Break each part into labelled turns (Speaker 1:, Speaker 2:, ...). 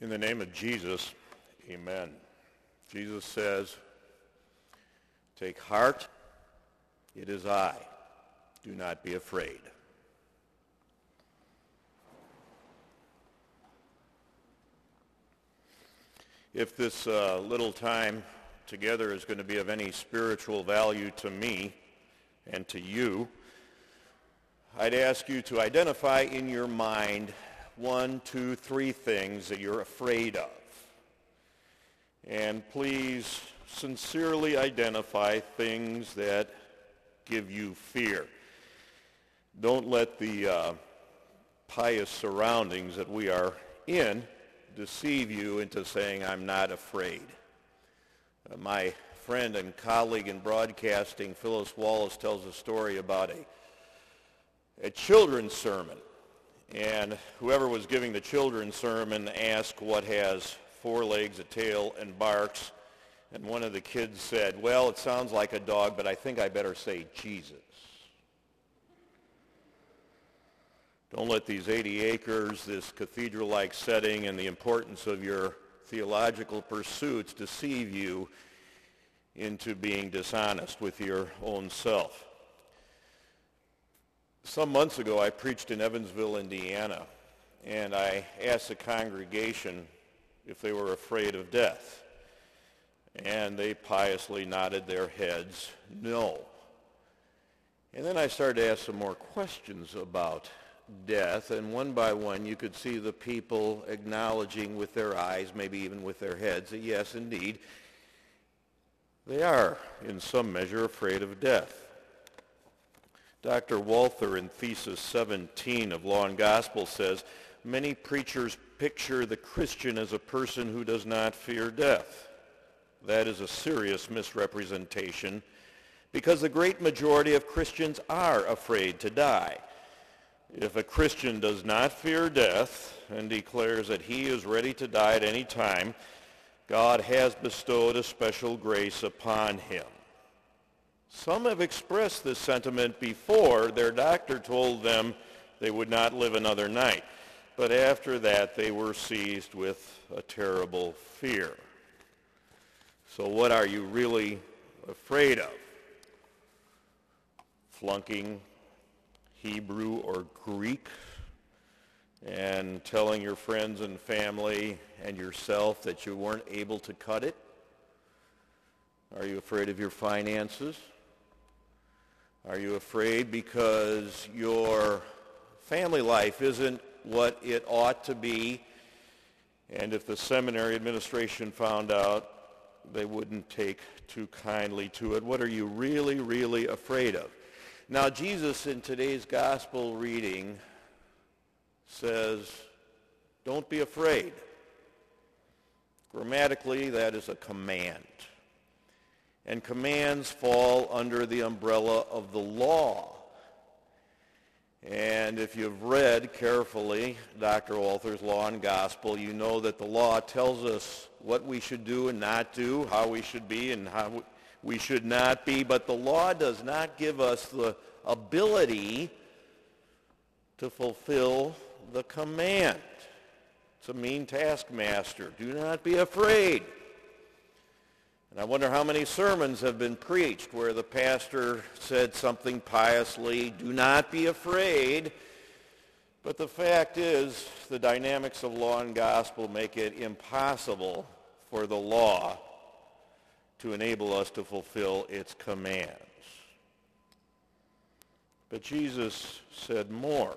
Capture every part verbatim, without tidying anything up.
Speaker 1: In the name of Jesus, amen. Jesus says, "Take heart, it is I. Do not be afraid." If this uh, little time together is going to be of any spiritual value to me and to you, I'd ask you to identify in your mind one, two, three things that you're afraid of. And please sincerely identify things that give you fear. Don't let the uh, pious surroundings that we are in deceive you into saying, "I'm not afraid." Uh, my friend and colleague in broadcasting, Phyllis Wallace, tells a story about a, a children's sermon. And whoever was giving the children's sermon asked what has four legs, a tail, and barks. And one of the kids said, "Well, it sounds like a dog, but I think I better say Jesus." Don't let these eighty acres, this cathedral-like setting, and the importance of your theological pursuits deceive you into being dishonest with your own self. Some months ago, I preached in Evansville, Indiana, and I asked the congregation if they were afraid of death. And they piously nodded their heads, no. And then I started to ask some more questions about death, and one by one you could see the people acknowledging with their eyes, maybe even with their heads, that yes, indeed, they are in some measure afraid of death. Doctor Walther in Thesis seventeen of Law and Gospel says, "Many preachers picture the Christian as a person who does not fear death. That is a serious misrepresentation because the great majority of Christians are afraid to die. If a Christian does not fear death and declares that he is ready to die at any time, God has bestowed a special grace upon him. Some have expressed this sentiment before their doctor told them they would not live another night, but after that they were seized with a terrible fear." So what are you really afraid of? Flunking Hebrew or Greek and telling your friends and family and yourself that you weren't able to cut it? Are you afraid of your finances? Are you afraid because your family life isn't what it ought to be, and if the seminary administration found out, they wouldn't take too kindly to it? What are you really, really afraid of? Now, Jesus in today's gospel reading says, don't be afraid. Grammatically, that is a command. And commands fall under the umbrella of the law. And if you've read carefully Doctor Walther's Law and Gospel, you know that the law tells us what we should do and not do, how we should be and how we should not be, but the law does not give us the ability to fulfill the command. It's a mean taskmaster. Do not be afraid. And I wonder how many sermons have been preached where the pastor said something piously, do not be afraid. But the fact is, the dynamics of law and gospel make it impossible for the law to enable us to fulfill its commands. But Jesus said more.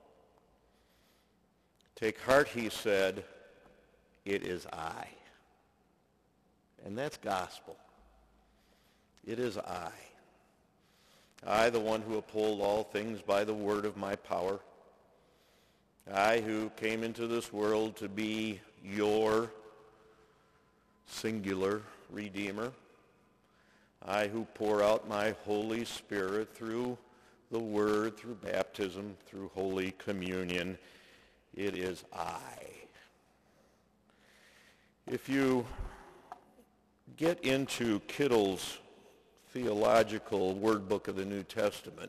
Speaker 1: Take heart, he said, it is I. And that's gospel. It is I. I, the one who uphold all things by the word of my power. I who came into this world to be your singular Redeemer. I who pour out my Holy Spirit through the Word, through baptism, through Holy Communion. It is I. If you get into Kittle's theological word book of the New Testament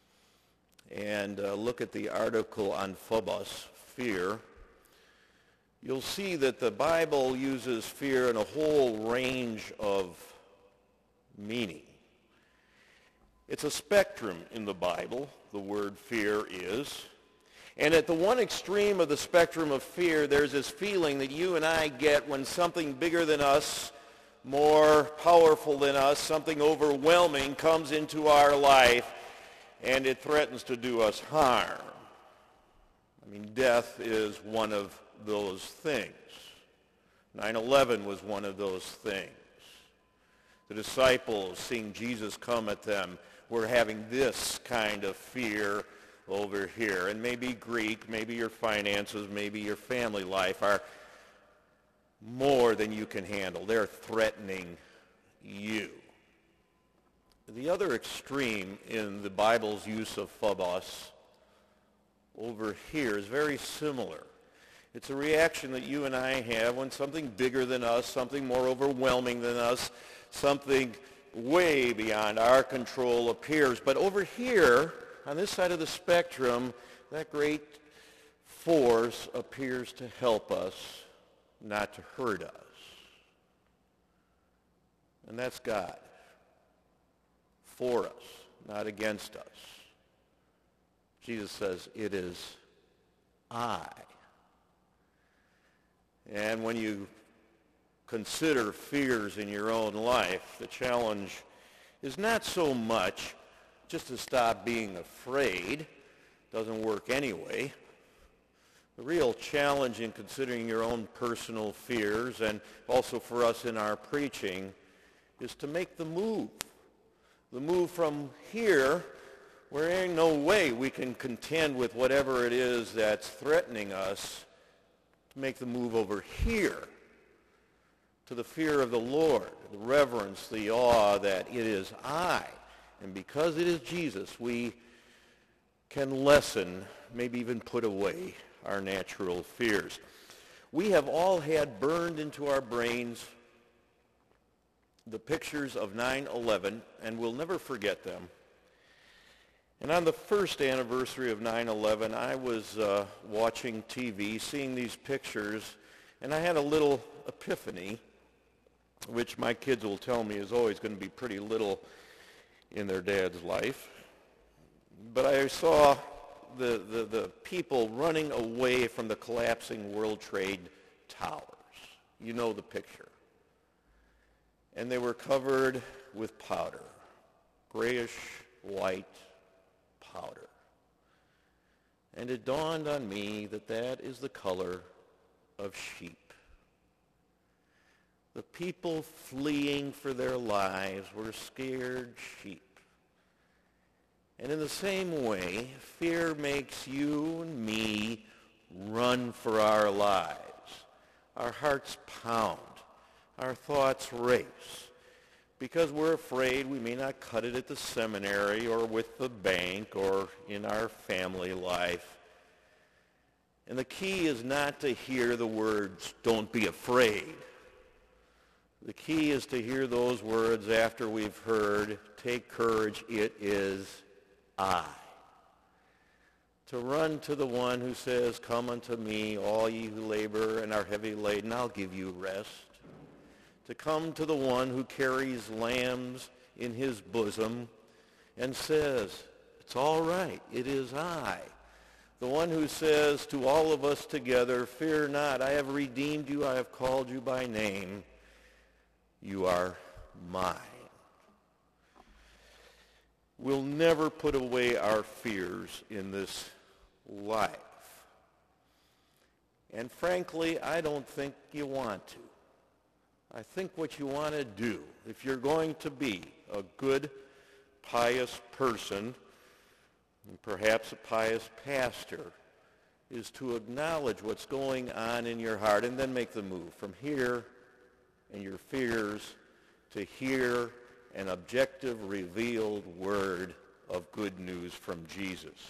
Speaker 1: and uh, look at the article on phobos, fear, you'll see that the Bible uses fear in a whole range of meaning. It's a spectrum in the Bible, the word fear is. And at the one extreme of the spectrum of fear, there's this feeling that you and I get when something bigger than us, more powerful than us, something overwhelming comes into our life and it threatens to do us harm. I mean, death is one of those things. nine eleven was one of those things. The disciples, seeing Jesus come at them, were having this kind of fear over here. And maybe Greek, maybe your finances, maybe your family life are more than you can handle. They're threatening you. The other extreme in the Bible's use of phobos over here is very similar. It's a reaction that you and I have when something bigger than us, something more overwhelming than us, something way beyond our control appears. But over here, on this side of the spectrum, that great force appears to help us, not to hurt us. And that's God. For us, not against us. Jesus says, it is I. And when you consider fears in your own life, the challenge is not so much just to stop being afraid. Doesn't work anyway. The real challenge in considering your own personal fears, and also for us in our preaching, is to make the move. The move from here, where there ain't no way we can contend with whatever it is that's threatening us, to make the move over here to the fear of the Lord, the reverence, the awe that it is I. And because it is Jesus, we can lessen, maybe even put away our natural fears. We have all had burned into our brains the pictures of nine eleven, and we'll never forget them. And on the first anniversary of nine eleven, I was uh, watching T V, seeing these pictures, and I had a little epiphany, which my kids will tell me is always going to be pretty little in their dad's life. But I saw the, the, the people running away from the collapsing World Trade Towers. You know the picture. And they were covered with powder, grayish white powder. And it dawned on me that that is the color of sheep. The people fleeing for their lives were scared sheep. And in the same way, fear makes you and me run for our lives. Our hearts pound. Our thoughts race. Because we're afraid we may not cut it at the seminary or with the bank or in our family life. And the key is not to hear the words, "Don't be afraid." The key is to hear those words after we've heard, "Take courage, it is I." To run to the one who says, "Come unto me, all ye who labor and are heavy laden, I'll give you rest." To come to the one who carries lambs in his bosom and says, "It's all right, it is I." The one who says to all of us together, "Fear not, I have redeemed you, I have called you by name. You are mine." We'll never put away our fears in this life. And frankly, I don't think you want to. I think what you want to do, if you're going to be a good, pious person, and perhaps a pious pastor, is to acknowledge what's going on in your heart and then make the move from here and your fears to hear an objective, revealed word of good news from Jesus.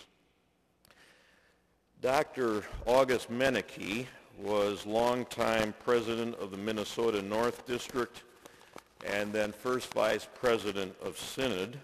Speaker 1: Doctor August Meneke was longtime president of the Minnesota North District and then first vice president of Synod.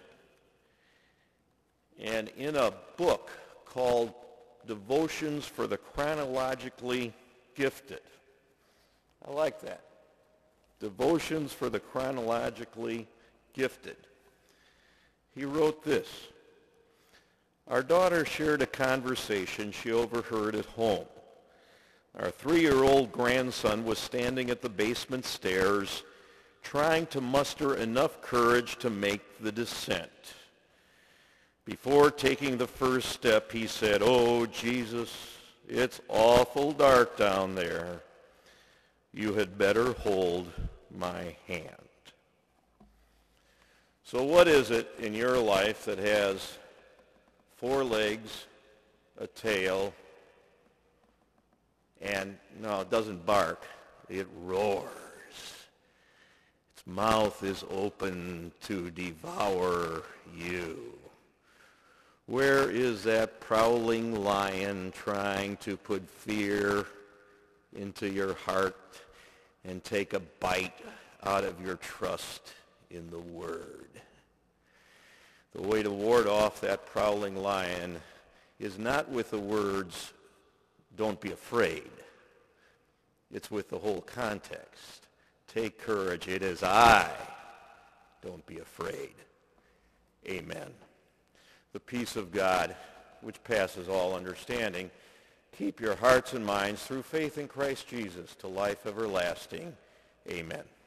Speaker 1: And in a book called Devotions for the Chronologically gifted. I like that. Devotions for the chronologically gifted. He wrote this. Our daughter shared a conversation she overheard at home. Our three-year-old grandson was standing at the basement stairs trying to muster enough courage to make the descent. Before taking the first step, he said, "Oh, Jesus, it's awful dark down there. You had better hold my hand." So what is it in your life that has four legs, a tail, and no, it doesn't bark, it roars. Its mouth is open to devour you. Where is that prowling lion trying to put fear into your heart and take a bite out of your trust in the Word? The way to ward off that prowling lion is not with the words, "Don't be afraid." It's with the whole context. Take courage. It is I. Don't be afraid. Amen. The peace of God, which passes all understanding, keep your hearts and minds through faith in Christ Jesus to life everlasting. Amen.